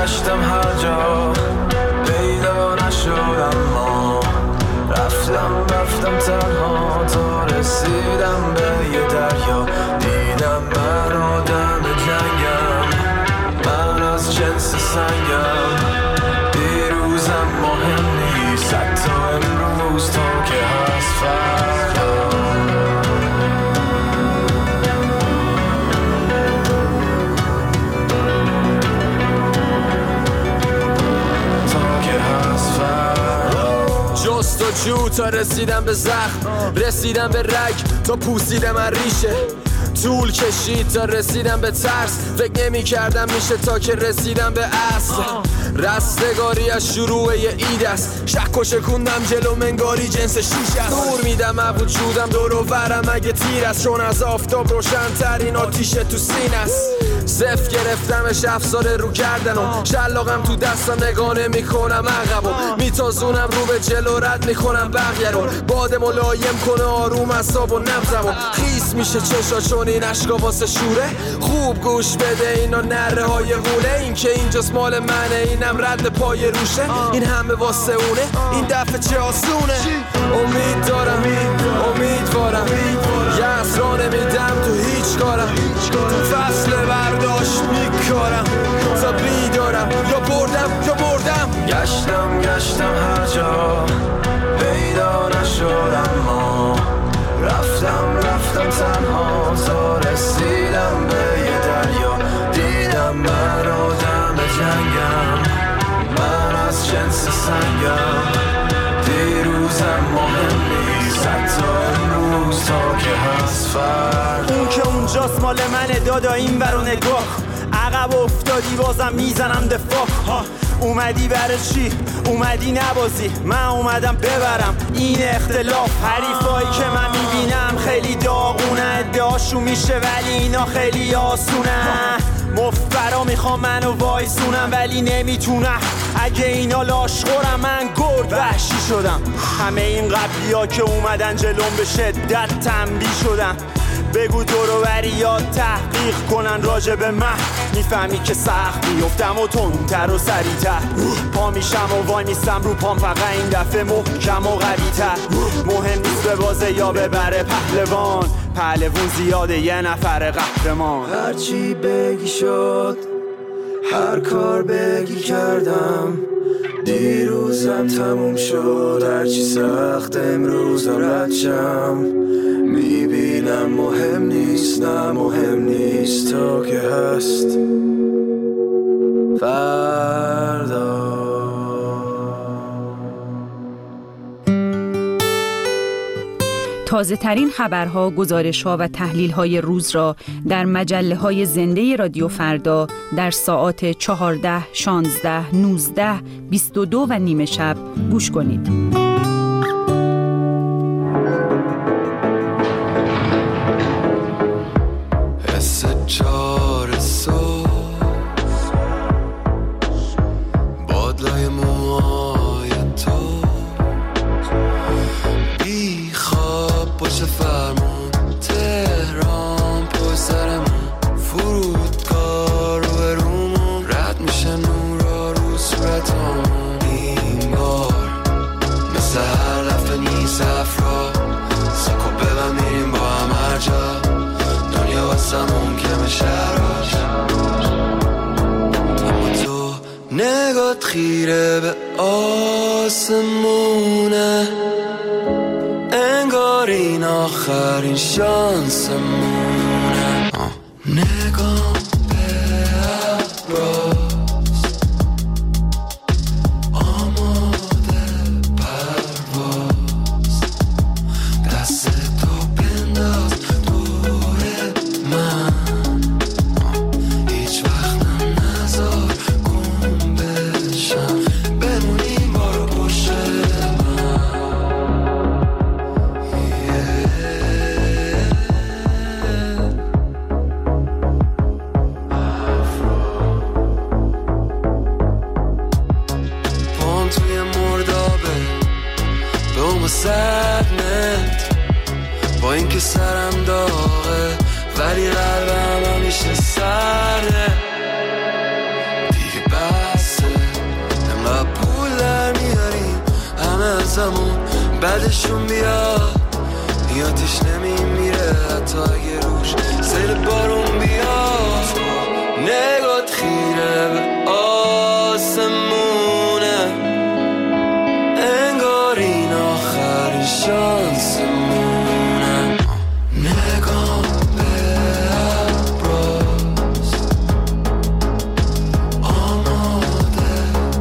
گشتم هر جا پیدا نشد، اما رفتم تنها تا رسیدم به یه دریا. دیدم من آدم جنگم، من از جنس سنگم. دیروزم مهم نیست، حتی امروز تا که هست فردا. جستجو تا رسیدم به زخم، رسیدم به رگ تا پوسیدم از ریشه. طول کشید تا رسیدم به ترس، فکر نمی کردم میشه تا که رسیدم به اصل. رستگاری از شروع یه اید است، شک و شکوندم جلو منگاری جنس شیش است. نور میدم از وجودم دور و برم اگه تیر است، چون از آفتاب روشن ترین آتیش تو سین است. صف گرفتمش افساره رو کردنم، شلاقم تو دستم نگاه نمی‌کنم عقبم، میتازونم رو به جلو رد میکنم بقیه رو. باد ملایم کنه آروم اعصاب و نبضمو، خیس میشه چشا چون این اشکا واسه شوره. خوب گوش بده اینا نره های غوله، این که اینجاست مال منه، اینم رد پای روشه. این همه واسه اونه، این دفعه چه آسونه. امید دارم امیدوارم، یه اسرا نمیدم تو هیچ کارم. تو فصل برداشت میکارم تا بیدارم، یا بردم. گشتم هر جا پیدا نشد، اما رفتم تنها تا رسیدم به یه دریا. دیدم من آدم جنگم، من از جنس سنگم. دیروزم مهم نیست، حتی امروز تا که هست فردا. اون که اونجاست مال منه دادا، این برو نگاه. عقب افتادی بازم میزنم دفاع. اومدی برای چی؟ اومدی نبازی، من اومدم ببرم این اختلاف. حریفایی که من میبینم خیلی داغونه، ادعاشون میشه ولی اینا خیلی آسونه. مفبرا میخوام منو وایسونم ولی نمیتونم، اگه اینا لاشخورم من گرد وحشی شدم. همه این قبلی ها که اومدن جلوم به شدت تنبیه شدم. بگو دورو بریات تحقیق کنن راجع به من، میفهمی که سخت میفتم و تندتر و سریعتر. پا میشم و وای میستم رو پام، فقط این دفعه محکم و قوی‌تر. مهم نیست به بازه یا ببره پهلوون زیاده یه نفر قهرمان. هرچی بگی شد، هر کار بگی کردم. دیروزم تموم شد، هرچی سخت امروزم رد شم. میبینم مهم نیست، نه مهم نیست تا که هست فردا. تازه ترین خبرها، گزارش‌ها و تحلیل‌های روز را در مجله‌های زنده رادیو فردا در ساعات 14، 16، 19، 22 و نیم شب گوش کنید. نگات خیره به آسمونه، انگار این آخرین شانسمونه. نگاه به ابراز آماده پرواز، دست تو بنداز دور من، هیچ وقت نذار گم بشم، بمونیم بارو پشت سرنت، با این که سرم داغه ولی قلبم همیشه سرده. دیگه بس واسمون بعدشون بیاد یادش نمیمیره حتی اگه روش سیل بارون بیاد نگات خیره به آسمونه انگار این آخر شانسمونه نگاه به ابراز آماده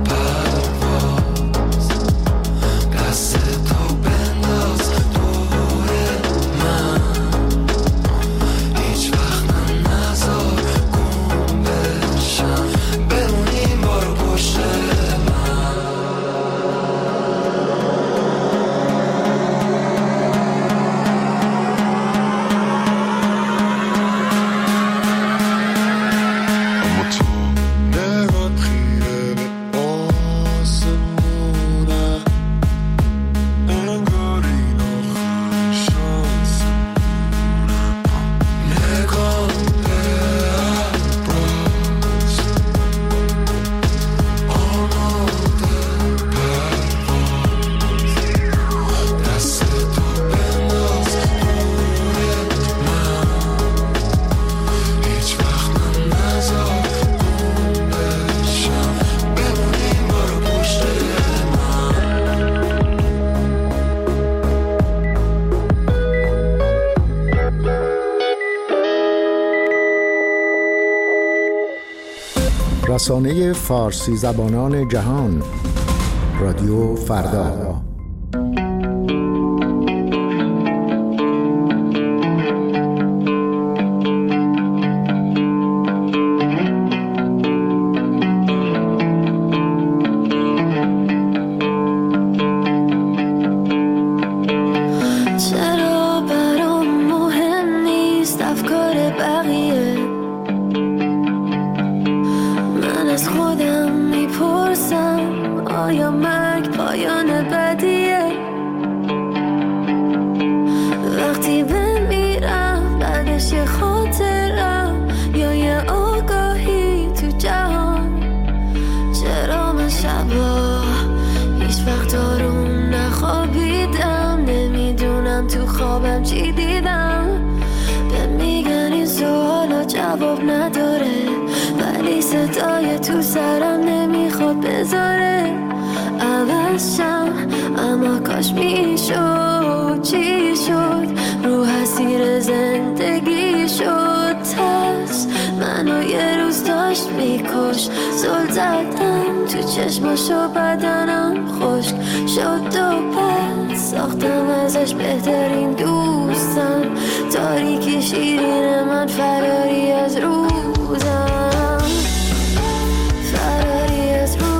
پرواز دست تو بنداز توی من هیچ وقت من نذار گم بشم بمونیم بارو پشت رسانه فارسی زبانان جهان رادیو فردا. چرا برام مهم نیست افکار بقیه از خودم میپرسم آیا مرگ پایان بدیه وقتی بمیرم بعدش یه خاطرم یا یه آگاهی تو جهان چرا من شبا هیچ وقت آروم نخوابیدم نمیدونم تو خوابم چی دیدم به میگن این سوالا جواب نداره ولی صدای تو سرم نمیخواد بذاره عوض شم اما کاش میشد چی شد رو حسیر زندگی شد ترس منو یه روز داشت میکش زل زدم تو چشماشو بدنم خشک شد و پس ساختم ازش بهترین دوستم تاریکی شیرین من فراری از روزم فراری از روزم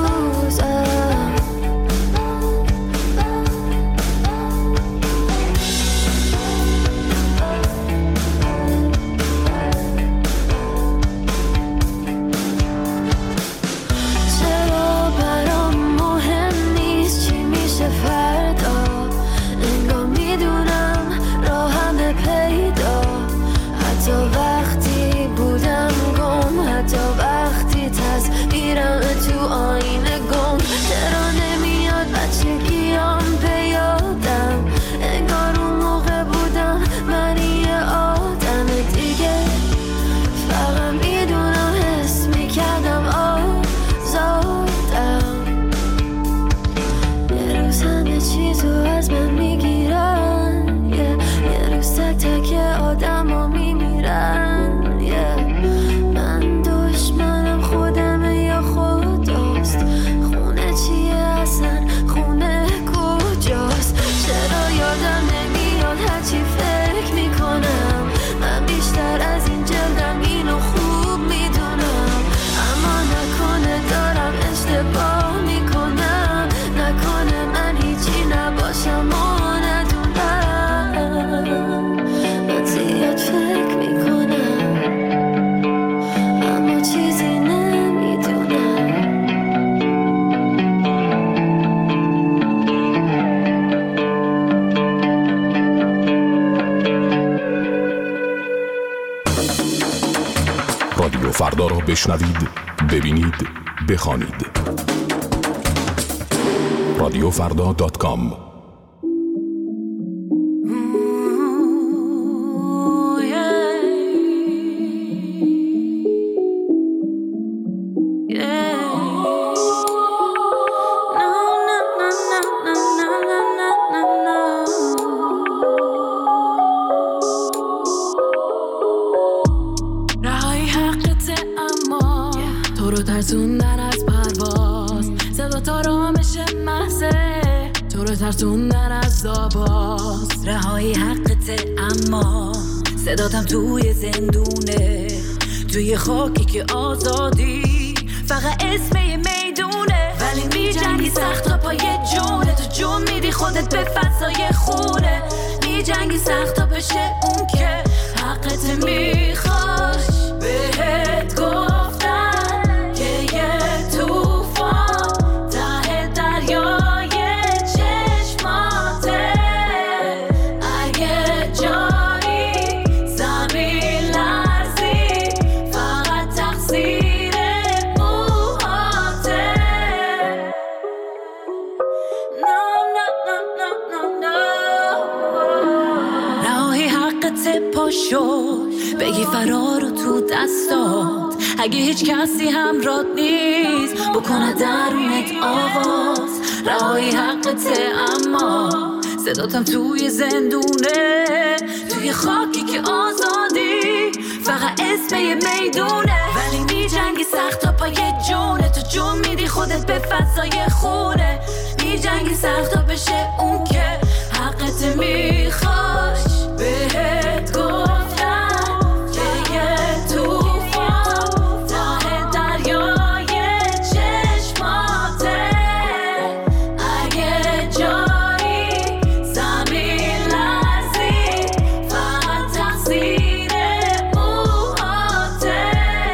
چرا برام مهم نیست چی میشه فردا انگار میدونم راهم به پیدا حتی وقتی بودم گم حتی وقتی تصویرم تو آینه گم چرا نمیاد بچگیام به یادم انگار اون موقع بودم من یه آدم دیگه فقط میدونم حس میکردم آزادم یه روز همه چیزو از من میگیرن یه روز تک تک آدم ها میمیرن من دشمنم خودمه یا خداست خونه چیه اصلا خونه کجاست چرا یادم نمیاد هرچی فکر میکنم من بیشتر از این جلدم اینو خوب میدونم اما نکنه دارم اشتباه میکنم نکنه من هیچی نباشم و ندونم من زیاد فکر میکنم اما چیزی نمیدونم رادیو فردا را بشنوید، ببینید، بخوانید. رادیوفردا.com دوتا آرامش محضه، تو رو ترسوندن از آواز، رهایی حقته اما صداتم توی زندونه، توی خاکی که آزادی فقط اسم یه میدونه، ولی میجنگی سخت تا پای جونه، تو جون میدی خودت به فضای خونه، میجنگی سخت تا بشه اون که حقت میخواش. بهت گفتن که یه توفان ته دریای چشماته، اگه جایی زمین لرزی فقط تقصیر موهاته. رهایی حقت پاشو، بگی فرار رو تو دستات، اگه هیچ کسی همراهت نیست بکنه درونت آواز، رهایی حقته اما صداتم توی زندونه، توی خاکی که آزادی فقط اسم یه میدونه، ولی میجنگی سخت تا پای جونه، تو جون میدی خودت به فضای خونه، میجنگی سخت تا بشه اون که حقت میخواش. بهت گفتم که یه توفان ته دریای چشماته، اگه جایی زمین لرزی فقط تقصیر موهاته.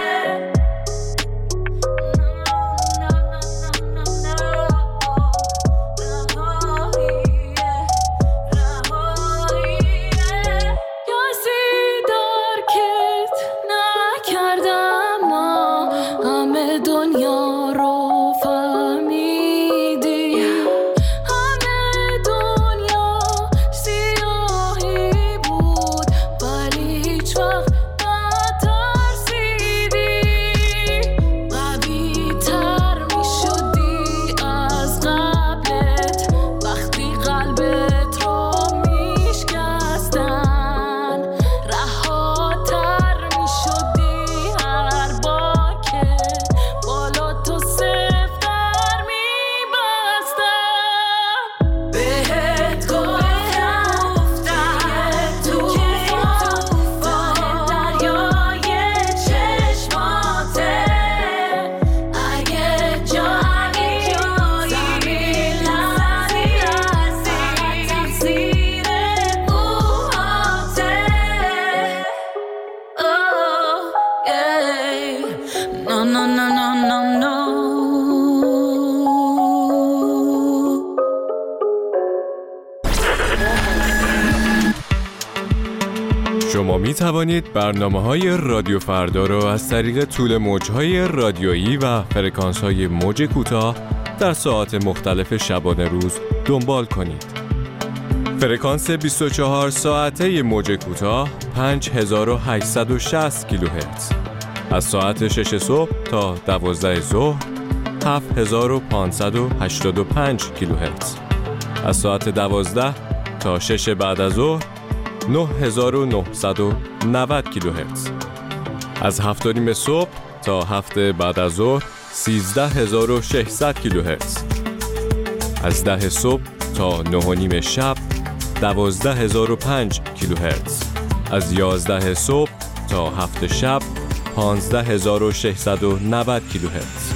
کسی درکت نکردم، ما همه دنیا رو فهمیدی، همه دنیا سیاهی بود ولی هیچ وقت نترسیدی، قوی تر می شدی از قبلت وقتی قلبت رو می شکستن، رهاتر می شدی هر بار که بالا تو سفتر می بستن. بهت گفتم که توفان دریای چشماته، اگه جایی زمین لرزی تقصیر موهاته. Oh, yeah. No, no, no, no, no, no. شما می توانید برنامه‌های رادیو فردا را از طریق طول موج‌های رادیویی و فرکانس‌های موج کوتاه در ساعات مختلف شبانه روز دنبال کنید. فرکانس 24 ساعته موج کوتاه 5860 کیلوهرتز. از ساعت 6 صبح تا 12 ظهر 7585 کیلوهرتز. از ساعت 12 تا 6 بعد از ظهر 9990 کیلوهرتز. از 7:30 صبح تا 7 بعد از ظهر 13600 کیلوهرتز. از 10 صبح تا 9:30 شب 12005 کیلوهرتز. از 11 صبح تا 7 شب 15690 کیلوهرتز.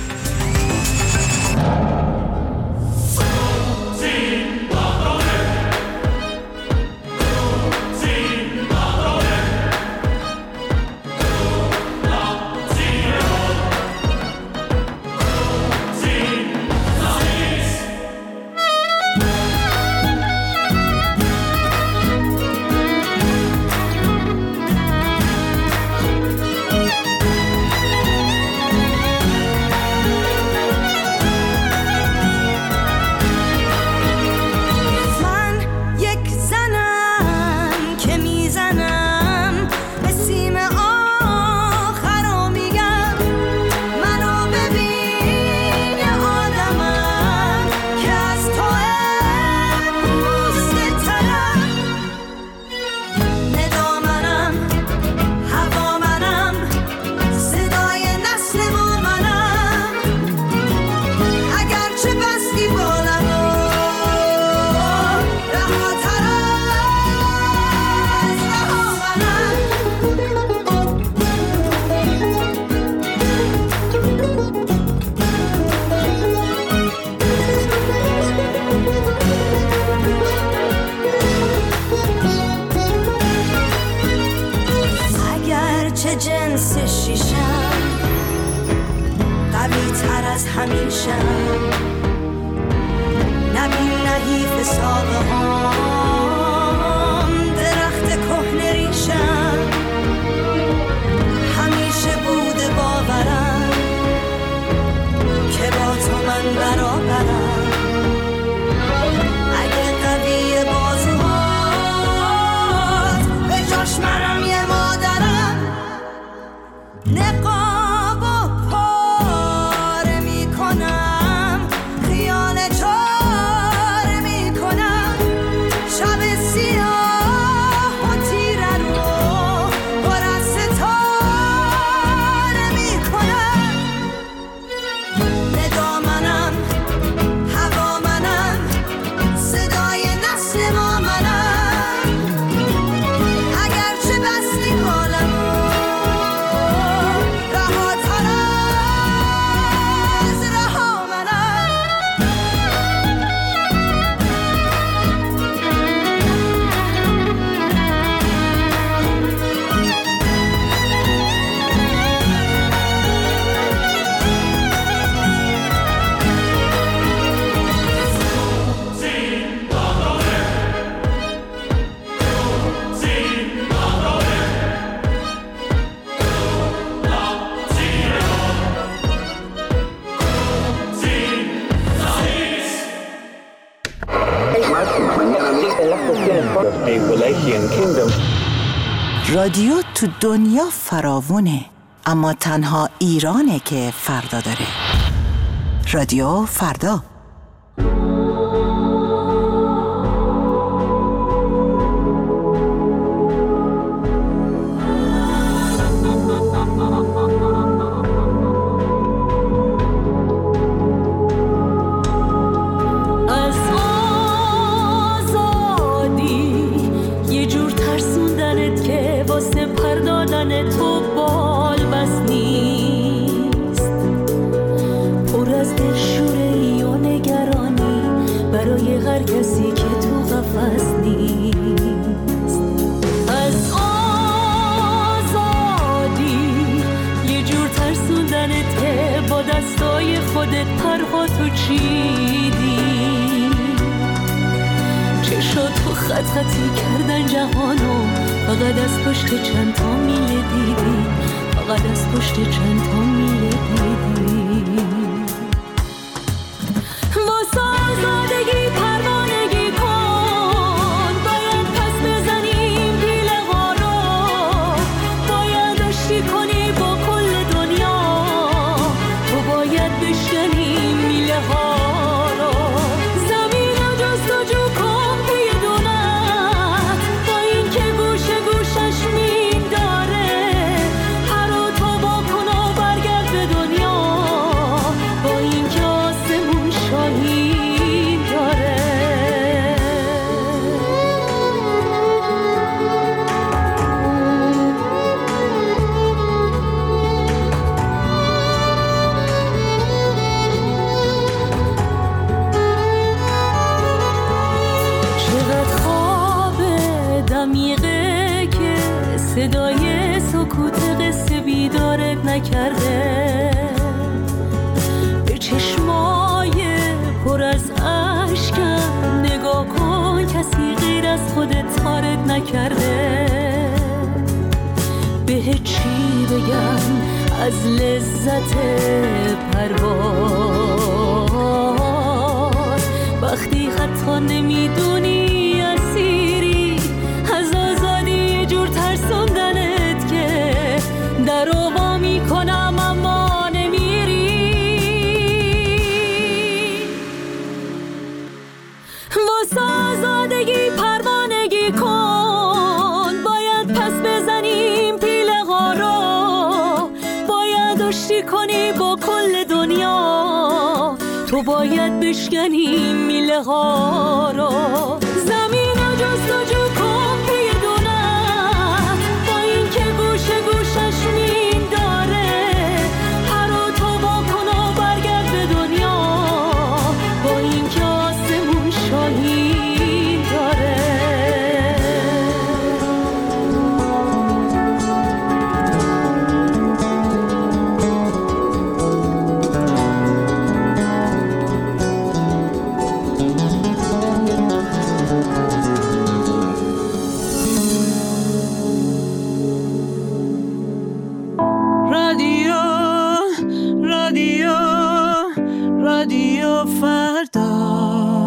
ریشم، نبین نحیف ساقه هام، درخت کهنه ریشم، همیشه بوده باورم که با تو من برابرم، اگه قوی بازوهات به جاش منم یه مادرم، نقاب و پاره میکنم، خیال چاره میکنم، شب سیاه و تیره رو پر از ستاره میکنم، ندا منم، هوا منم، صدای نسل ما منم، اگرچه بستی حالمو رهاتر از رها منم. رادیو تو دنیا فراوونه، اما تنها ایرانه که فردا داره. رادیو فردا. از آزادی یه جور ترسوندنت که واسه پردادن تو بال بس نیست، پر از دلشوره‌ای و نگرانی برای هر کسی که تو قفس نیست. از آزادی یه جور ترسوندنت که با دستای خودت پرها تو چیدی، چشاتو خط خطی کردن جهانو، فقط از پشت چند تا میله دیدی، فقط از پشت چند تا میله دیدی. واسه آزادگی پروانگی کن، باید پس بزنیم پیله ها رو، باید آشتی کنی با کل دنیا، تو باید بشکنی میله ها رو، زمین رو جستجو کن پی دونت، با این که گوشه گوشش مین داره، پر و تو با کن و برگرد به دنیا، با این که آسمون شاهین داره. چقدر خواب دمیقه که صدای سکوت قصه بیدارت نکرده، به چشمای پر از اشکم نگاه کن، کسی غیر از خودت تارت نکرده، به چی بگم از لذت پرواز، وقتی حتی نمیدونی اسیری از آزادی، یه جور ترسوندنت که در رو وا میکنم اما نمیری. واسه آزادگی پروانگی کن، باید پس بزنیم پیله ها رو، باید آشتی کنی با کل دنیا، تو باید بشکنی میله ها رو، زمین رو جستجو کن پی دونت، با این که گوشه گوشش مین داره، پر و تو با کن و برگرد به دنیا، با این که آسمون شاهین داره. رادیو فردا.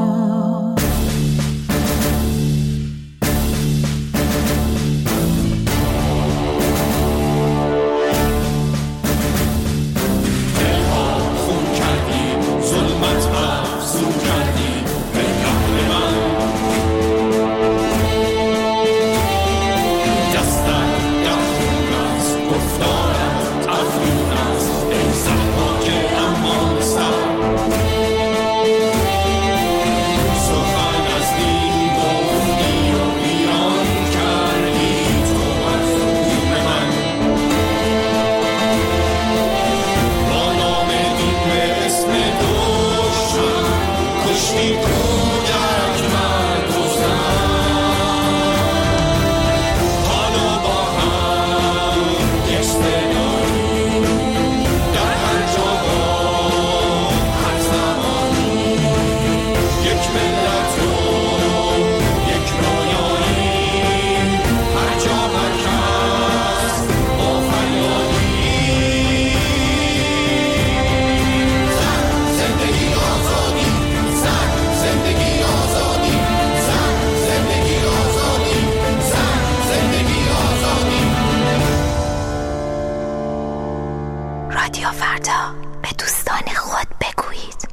رادیو فردا، به دوستان خود بگویید.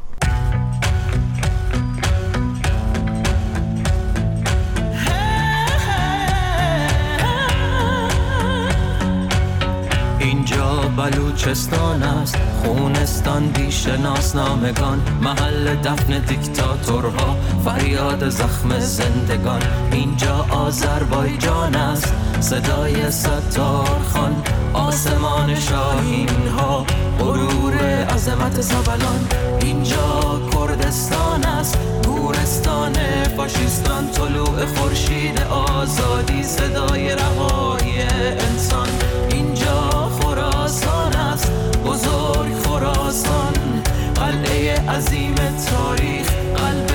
اینجا بلوچستان است، خونستان بی‌شناسنامگان، محل دفن دیکتاتورها، فریاد زخم زندگان. اینجا آذربایجان است، صدای ستارخان، آسمان شاهین ها، غرور عظمت زبلان. اینجا کردستان است، گورستان فاشیستان، طلوع خورشید آزادی، صدای رهایی انسان. اینجا خراسان است، بزرگ خراسان، قلعه عظیم تاریخ، قلب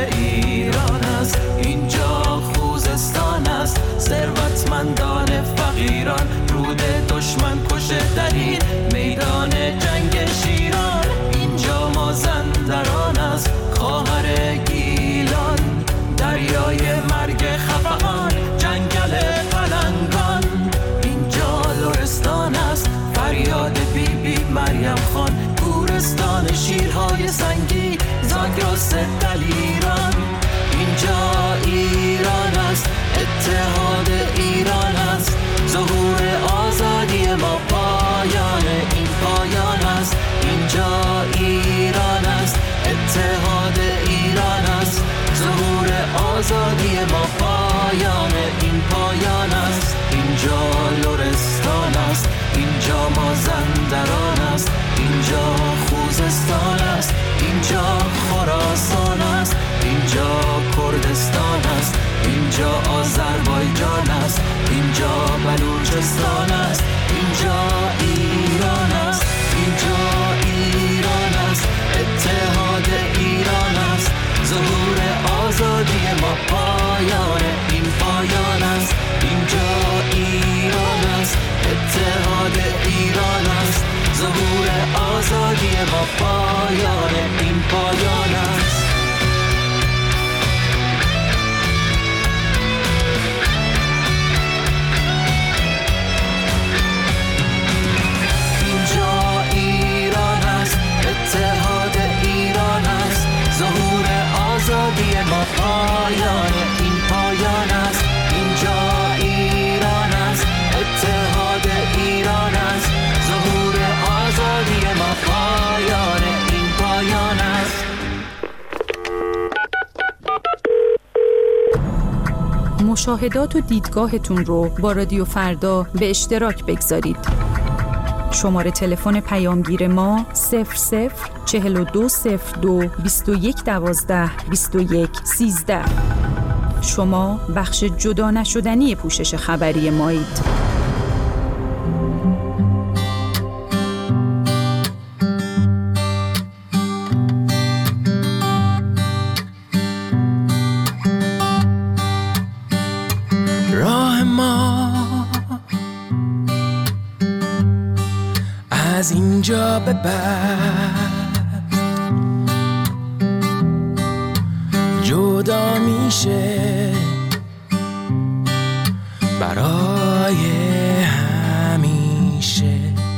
ایران است. اینجا خوزستان است، ثروتمندان فقیران، رود دشمن کشه در این میدان جنگ شیران. اینجا مازندران است، خواهر گیلان، دریای مرگ خفقان، جنگل پلنگان. اینجا لرستان است، فریاد بی بی مریم خان، گورستان شیرهای سنگی، زاگرس دلیران. اینجا ایران است، اتحاد ایران است، ظهور آزادی ما، پایان این پایان است. اینجا ایران است، اتحاد ایران است، ظهور آزادی ما، پایان این پایان است. اینجا لرستان است، اینجا مازندران است، اینجا خوزستان است، اینجا خراسان است، اینجا کردستان است، اینجا آذربایجان است، اینجا بلوچستان است، اینجا ایران است، اینجا ایران است، اتحاد ایران است، ظهور آزادی ما، پایان این پایان است. اینجا ایران است، اتحاد ایران است، ظهور آزادی ما، پایان این پایان است. اتحاد ایران است، ظهور آزادی ما، پایان این پایان است. اینجا ایران است، اتحاد ایران است، ظهور آزادی ما، پایان این پایان است. مشاهدات و دیدگاهتون رو با رادیو فردا به اشتراک بگذارید. شماره تلفن پیامگیر ما 004202 2112 2113. شما بخش جدا نشدنی پوشش خبری مایید. راه ما از اینجا به بعد میشه برای همیشه.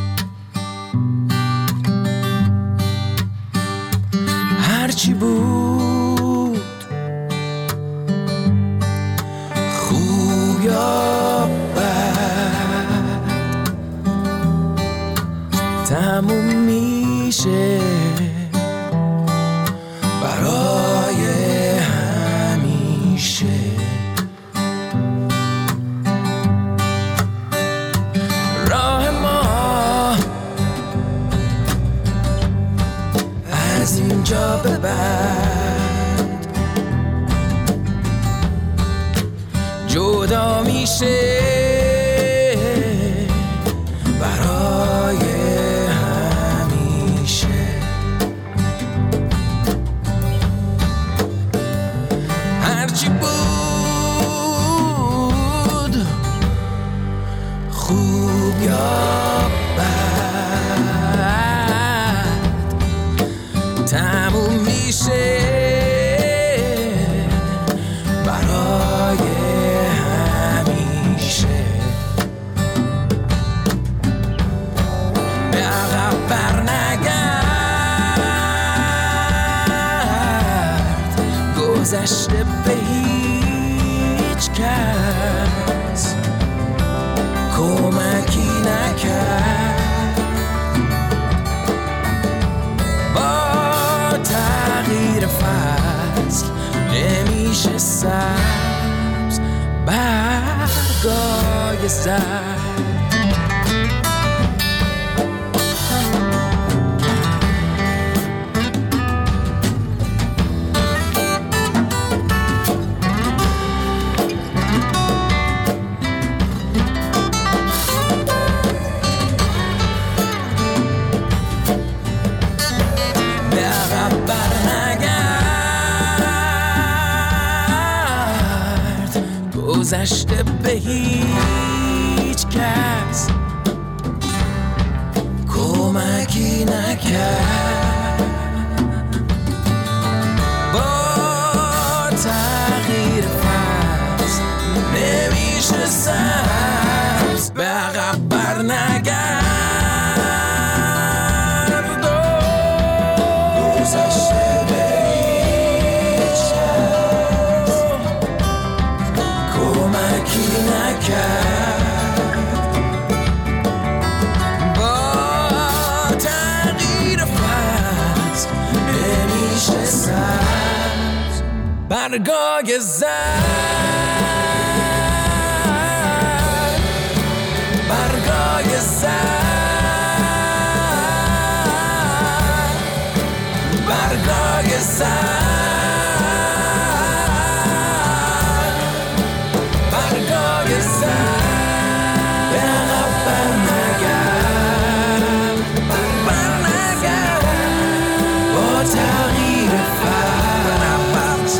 هرچی بود خوب یا بد تموم میشه برای همیشه. راه ما از اینجا به بعد جدا میشه برای همیشه. هرچی بود خوب یا بد تموم میشه برای همیشه. به عقب برنگرد گذشته به هیچ کس کمکی نکرد. با تغییر فصل نمیشه سبز برگای زرد. گذشته به هیچ کس کمکی نکرد. با تغییر فصل نمیشه سبز به عقب برنگرد. گذشته به هیچ کس کمکی نکرد. با تغییر فصل نمیشه سبز برگای زرد. برگای زرد. برگای زرد. برگای زرد. به عقب برنگرد. برنگرد با تغییر فصل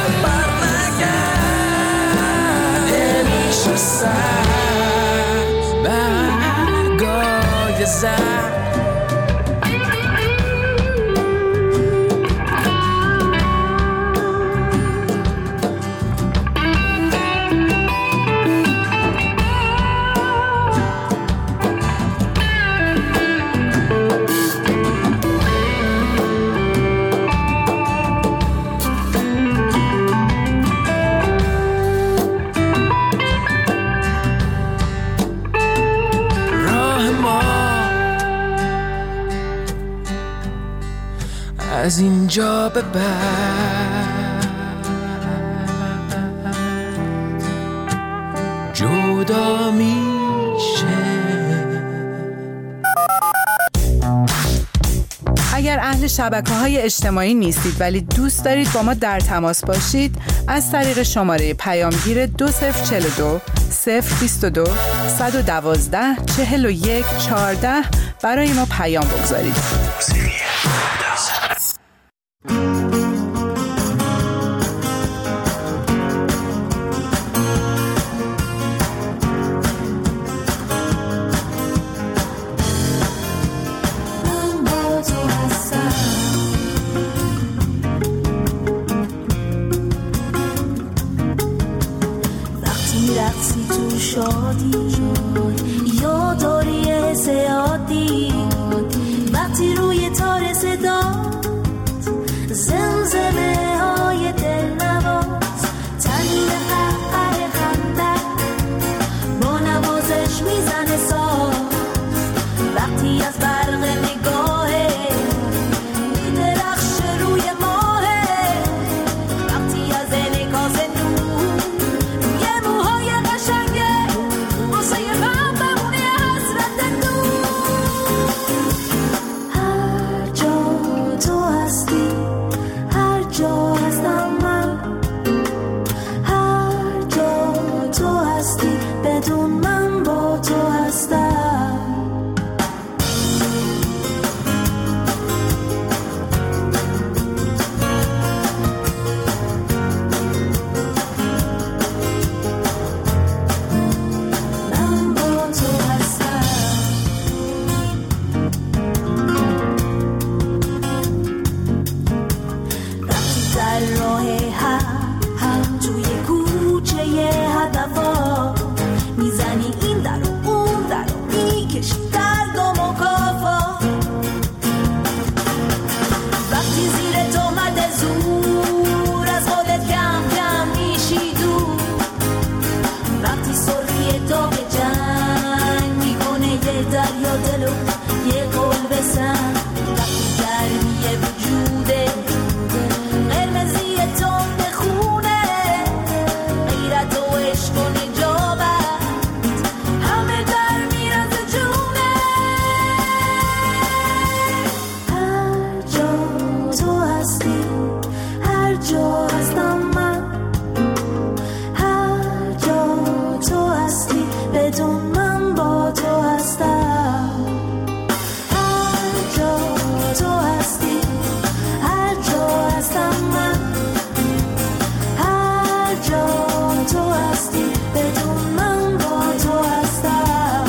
برنگرد نمیشه سبز برگای زرد. از اینجا به بعد جدا میشه. اگر اهل شبکه‌های اجتماعی نیستید ولی دوست دارید با ما در تماس باشید، از طریق شماره پیامگیر 2042 022 112 41 14 برای ما پیام بگذارید. تو شادی یاداری زیادی وقتی روی تار صدات زمزمه های دلنواز تنین قهقه خنده با نوازش میزنه ساز وقتی از برق نگاهه میدرخشه روی ماهه وقتی از انعکاس نور یه موهای قشنگه واسه من بمونه حسرت دور هر جا تو هستی هر جا هستم من هر جا تو هستی بدون من با تو هستم من با تو هستم وقتی در راه هم توی کوچه ی هدفا میزنی این در و اون در و میکشی در گام و کافا وقتی زیر تهمت زور از خودت کم کم میشی دور وقتی سرخی داغ جنگ میکنه یه دریا دلو یه قلب سنگ وقتی گرمی وجوده قرمزی تند خونه غیرت و عشق و نجابت همه در میرز جونه هر جا تو هستی هر جا هستم من هر جا تو هستی بدون من با تو هستم هر جا تو هستی هر جا هستم من هر جا تو هستی بدون من با تو هستم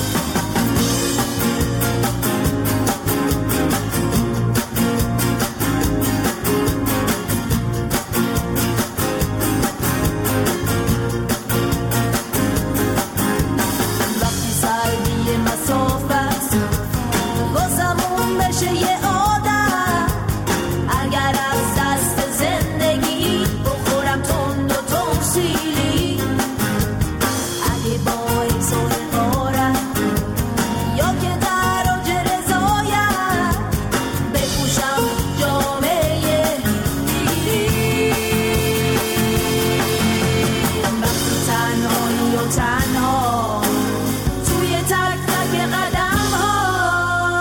وقتی سردی مسافت واسمون بشه یه عادت اگر از دست زندگی بخورم تند و تمثیلی اگه باعث و اقارم یا که در اوج رضایت بپوشم جامعه دیری وقتی تنهایی و تنها توی تک تک قدم ها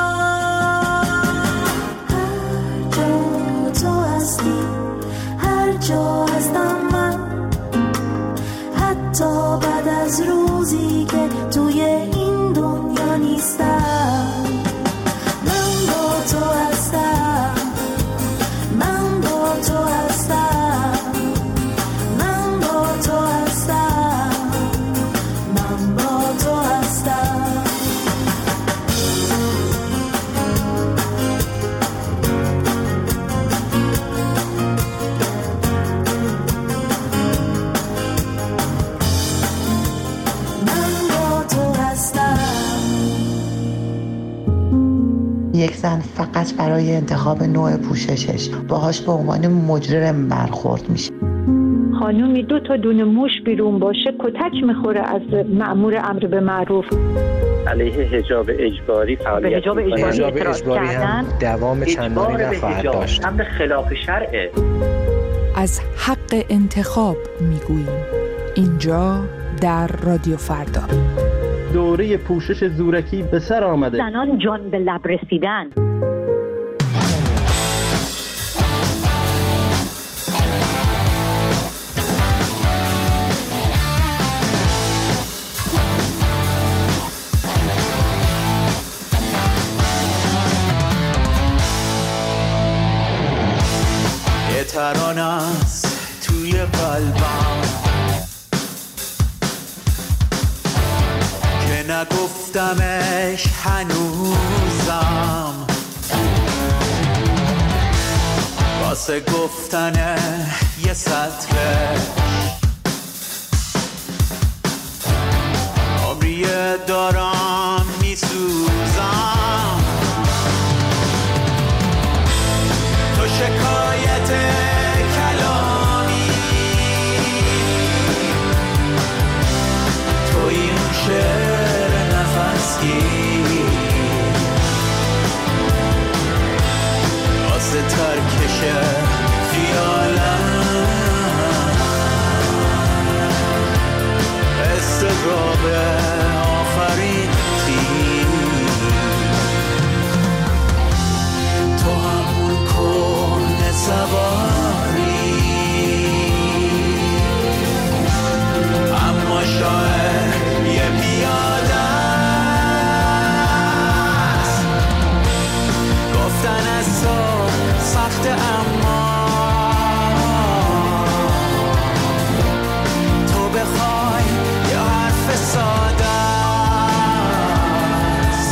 هر جا تو هستی هر جا هستم من حتی بعد از روزی که توی این دنیا نیستم من با تو هستم من با تو هستم من با تو هستم من با تو هستم من با تو هستم یک زن فقط برای انتخاب نوع پوششش باهاش به عنوان مجرم برخورد میشه. خانومی 2 تا دونه موش بیرون باشه کتک میخوره از مأمور امر به معروف. علیه حجاب اجباری فعالیت حجاب اجباری هم دوام چندانی نخواهد داشت. امر خلاف شرعه. از حق انتخاب میگوییم اینجا در رادیو فردا. دوره پوشش زورکی به سر آمده. زنان جان به لب رسیدن. یه ترانه است توی قلبم که نگفتمش هنوزم، واسه گفتن یه سطره دیگه دارم میسوزم. تو شکایت کلامی، تو این شعر نفسگی، واسه ترکش خیالم استراب آفرین تو همون کهنه سواری، اما شاید یه پیاده است. گفتن از تو سخت اما تو بخوای یه حرف ساده است.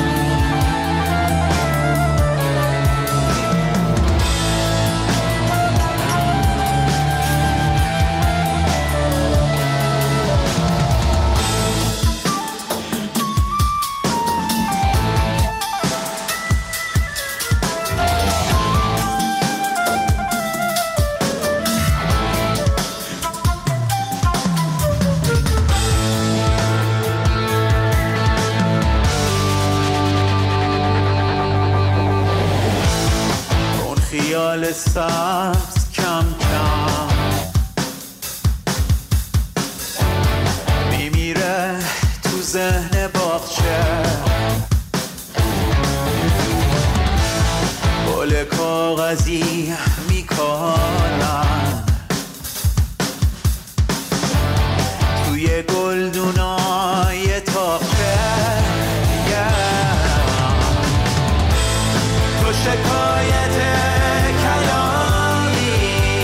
اون خیال سبز کم کم میمیره تو ذهن باغچه، گل کاغذی میکنن توی گلدونای تاقچه. تو شکایت کلامی،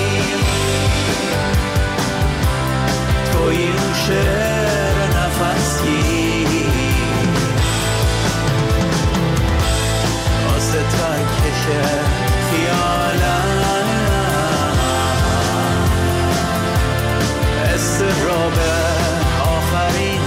تو این شعر نفسی، واسه ترکش خیالم استراب آخرین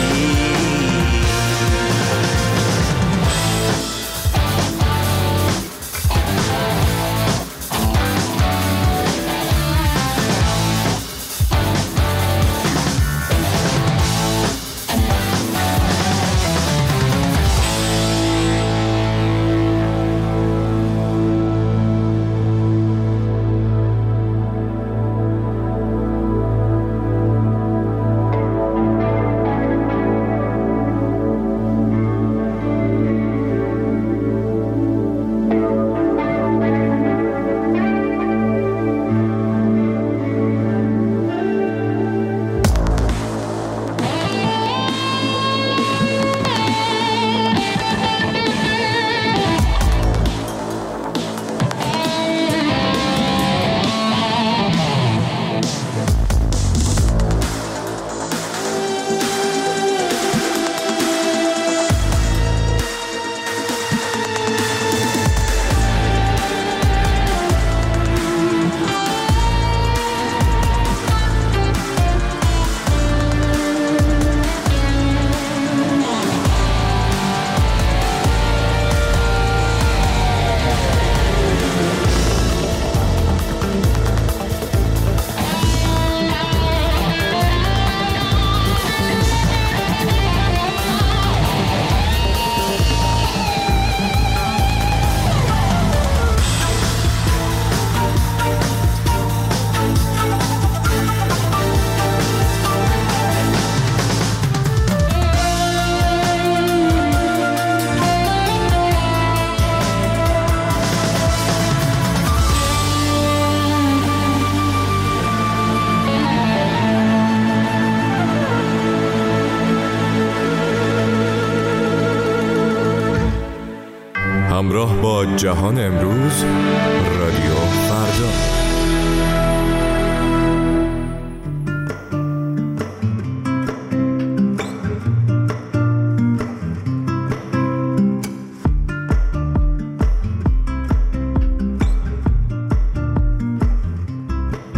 همراه با جهان امروز، رادیو فردا.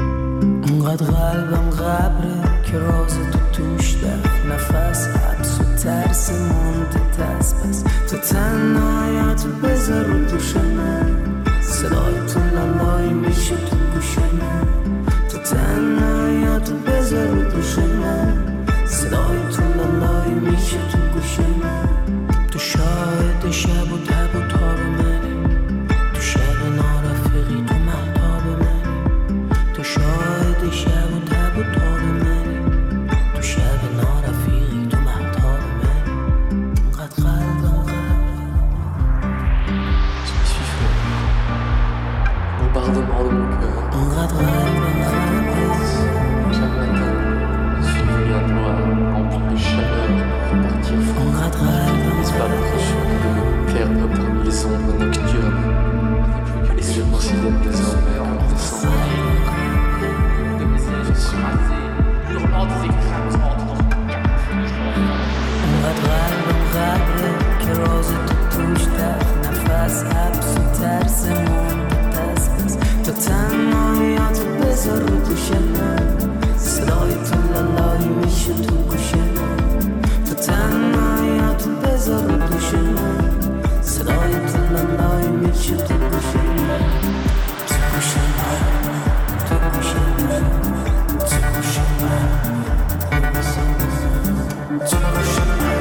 اونقدر قلبم قبره که راز تو توش ده، نفس حبس و ترس مونده دست بس تو تنهایت بذار رو دوش من صدای تو لالایی میشه تو گوش من تو تنهایت بذار رو دوش من صدای تو لالایی میشه تو گوش من تو شاهد شب و تب و تاب منی تو شب نارفقی تو مهتاب منی تو شاهد شب و تب و تاب منی تو شب نارفقی تو مهتاب منی انقدر قلبم bombardement de mon cœur. Chaque matin, je suis venu à toi, rempli de chaleur, pour repartir fort. Disparaître perdre parmi les ombres nocturnes. Et je considère désormais en descendant. De mes yeux, je suis rasé, hurlant des éclats entre dans mon که راز تو توش در نفس حبس و ترس مونده دست بس تو تنهاییات بذار رو دوش من صدای تو لالایی میشه تو گوش من تو تنهاییات بذار رو دوش من صدای تو لالایی میشه تو گوش من تو گوش من تو گوش من تو گوش من تو گوش من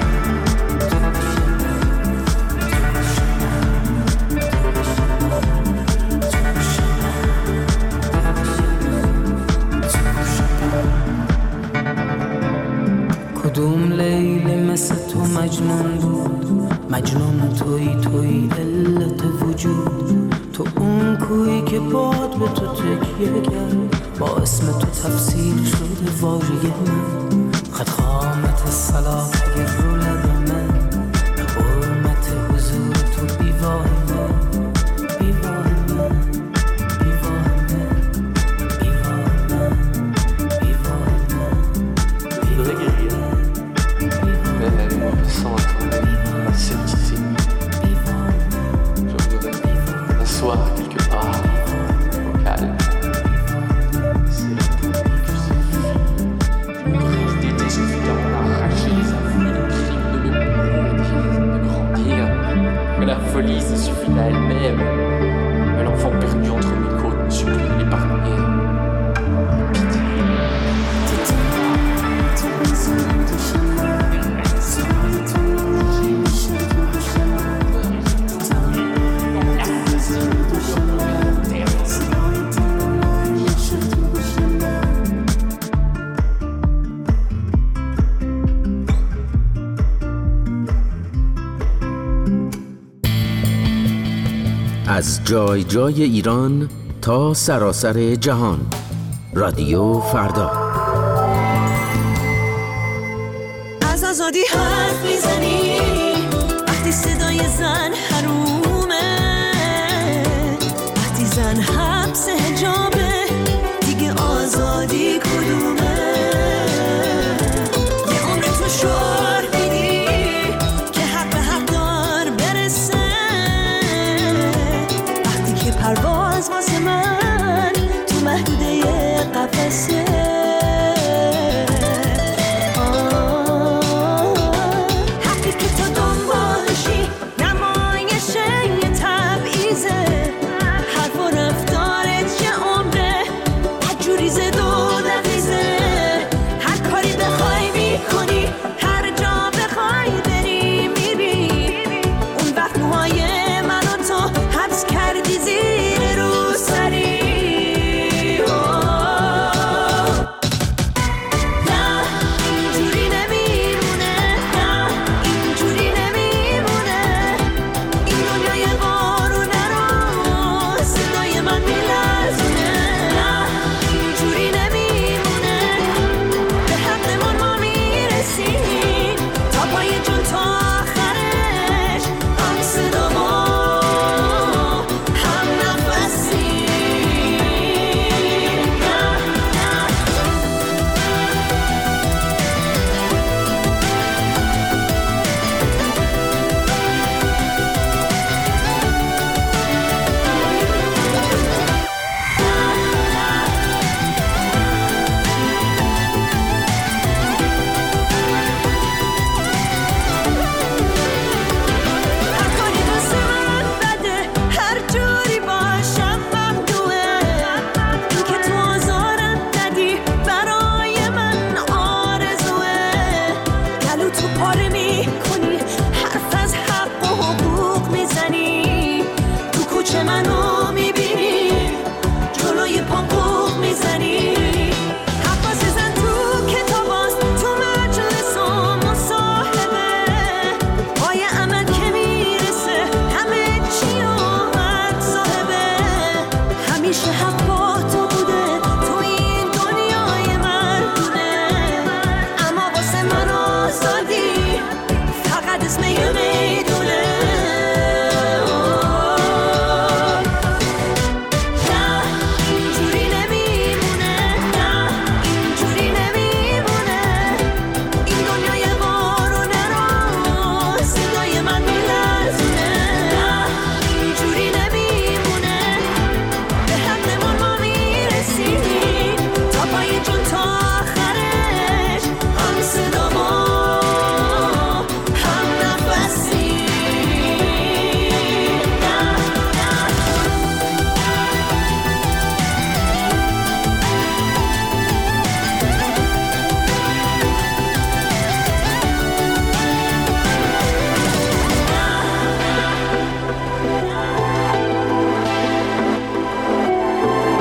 کدوم لیلی مثل تو مجنون بود مجنون تویی علت وجود تو اون کویی که باد به تو تکیه کرد با اسم تو تفسیر شده واژه من خط خامت صلاحی رو لب من حرمت حضور تو بیواه من بیواه من بیواه من بیواه من بیواه من Mais moi je sens attendre un scepticisme. Je voudrais m'asseoir quelque part, au calme. C'est la tour que c'est prise d'été suffisamment enragée, ça voulait le crime de me grandir. Mais la folie ça suffit à elle-même. Mais l'enfant perdu entre mes côtes me supplie de l'épargner. از جای جای ایران تا سراسر جهان رادیو فردا از آزادی حرف میزنی وقتی صدای زن حرومه وقتی زن حبس حجابه دیگه آزادی کدومه یه عمر تو شعار میدی که حق به حق دار برسه وقتی که پرواز واسه من تو محدوده قفسه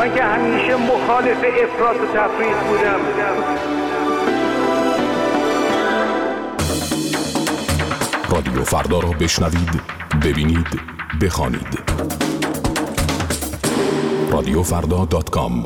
من که همیشه مخالف افراط و تفریط بودم. رادیو فردا را بشنوید، ببینید، بخوانید. رادیوفردا.com.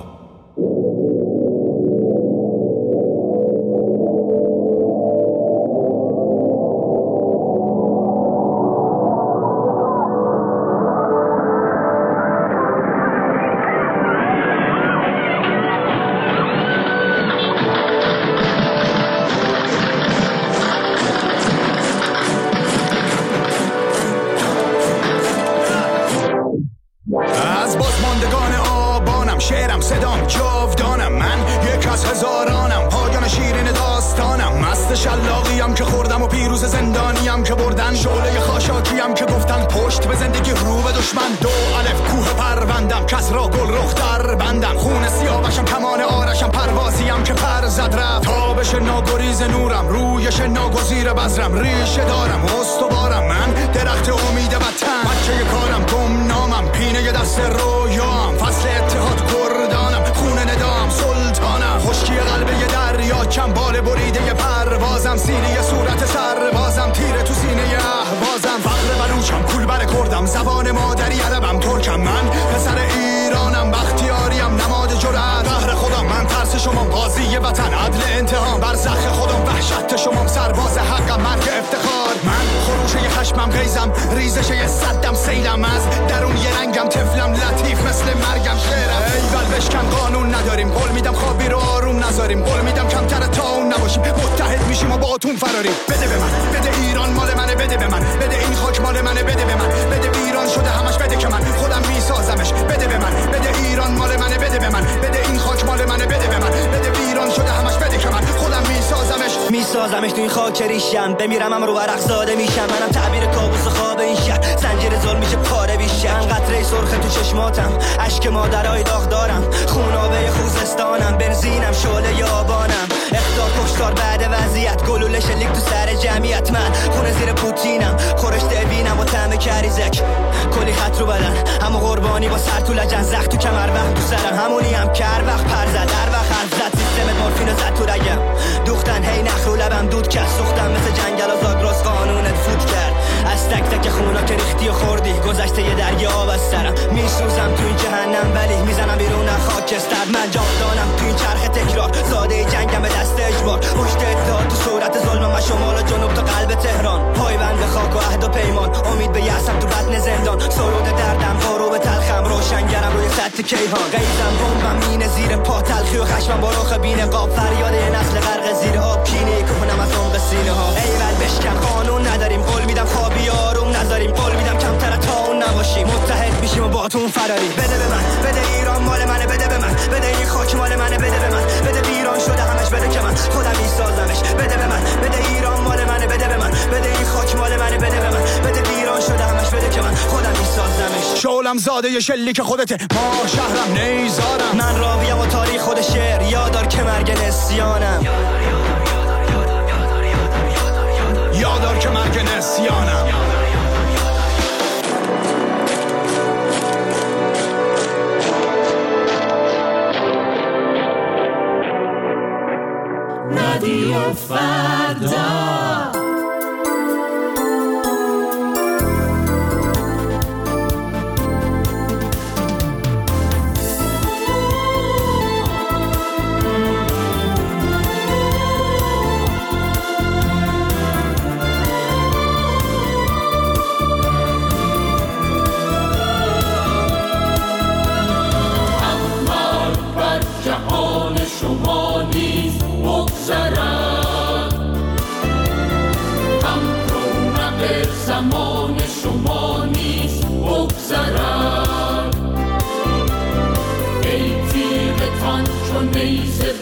از بازماندگان آبانم، شعرم صدام جاودانم، من یک از هزارانم، پایان شیرین داستانم، مست شلاقیم که خوردم و پیروز زندانیم که بردن، شعله خاشاکیم که گفتن پشت به زندگی رو به دشمن، دو الف کوه پروندم، کس را گل رخ در بندم، خون سیاوشم کمان آرشم، پروازیم که پر زد رفت، تابش ناگریز نورم، رویش ناگزیر بذرم، ریشه دارم استوارم، من درخت امید وطن، بچه کارم گمنامم، پینه دست رویام، فصل اتحاد کردانم، خون ندام سلطانم، خشکی قلب یه دریا، چنبال بریده پروازم، سینه صورت سربازم، تیره تو سینه اهوازم، فقر بلوچم، کولبر کردم، زبان مادری عربم، ترکم، من پسر ایرانم، بختیاریم، نماد جرأت، قهر خودم، من ترس شمام، قاضی وطن، عدل انتقام، برزخ خودم، وحشت شمام، سرباز حقم، مرگ افتخار، من خروشه خشمم، غیزم، ریزش صدم، سیلم، از درون یه رنگم، طفلم، لطیف مثل مرگم، شعرم، ایول بشکن، قانون نداریم، قول میدم خوابی رو آروم نذاریم، قول میدم کمتر تا اون نباشیم، متحد میشیم و باتون فراریم، بده به من، بده ایران مال منه، بده به من، بده این خاک مال منه، بده به من، بده ویران شده همش، بده که من خودم میسازمش، بده به من، بده ایران مال منه، بده به من، بده این خاک مال منه، بده به من، بده ویران شده همش، بده که من خودم میسازمش تو این خاک ریشم، بمیرم هم رو ورق زاده میشم، منم تعبیر کابوس خواب این شهر، زنجیر ظلم میشه پاره بیشم، قطره سرخ تو چشماتم، اشک مادرای داغ دارم، خونابه خوزستانم، بنزینم، شعله یابانم، اختار کشتار بعد وضعیت، گلوله شلیک تو سر جمعیت، من خونه زیر پوتینم، خورشته بینم و طعم کریزک، کلی خط رو بدن، همو قربانی با سر تو لجن، زخم تو کمر وقت تو سرم، همونی هم کر وقت پر زد، در وقت حرف زد، سیستم مورفین زد تو رگم، دوختن هی نخ رو لبم دود کرد، سوختم مثل جنگل و زاگرس، قانونت فوت کرد، از تک تک خونا که ریختی و خوردی، گذشته یه دریا آب از سرم، میسوزم تو این جهنم ولی میزنم بیرون خاکستر، من جاودانم تو این چرخ تکرار، زاده جنگم به دست اجبار، پشت اتحاد تو صورت ظلمم، و شمال و جنوب تا قلب تهران، پایبند خاک و عهد و پیمان، امید به یأسم تو بطن زندان، سرود دردم، غروب تلخم، روشنگرم روی سطح کیهان، غیظم، بمبم، مینه زیر پا، تلخی و خشمم با رخ بی‌نقاب، فریاد یه نسل غرق زیر آب، کینه کنم از عمق سینه ها، ایول بشکن، قانون نداریم، قول میدم خوابی آروم نذاریم، قول میدم کمتر تا اون نباشیم، متحد میشیم و باتون فراری، بده به من، بده ایران مال منه، بده به من، بده این خاک مال منه، بده به من، بده ویران شده همش، بده که من خودم میسازمش، بده به من، بده ایران مال منه، بده به من، بده این خاک مال منه، بده به من، بده ویران شده همش، بده که من خودم میسازمش، شعلم زاده شلیک خودته، ما شهرم نیزارم، من راویم و تاریخ خود شعر، یادار که مرگ نسیانم، یادار که مرگ نسیانم. رادیو فردا. زمان شما نیست بگذرد ای تیغتان چون نیزه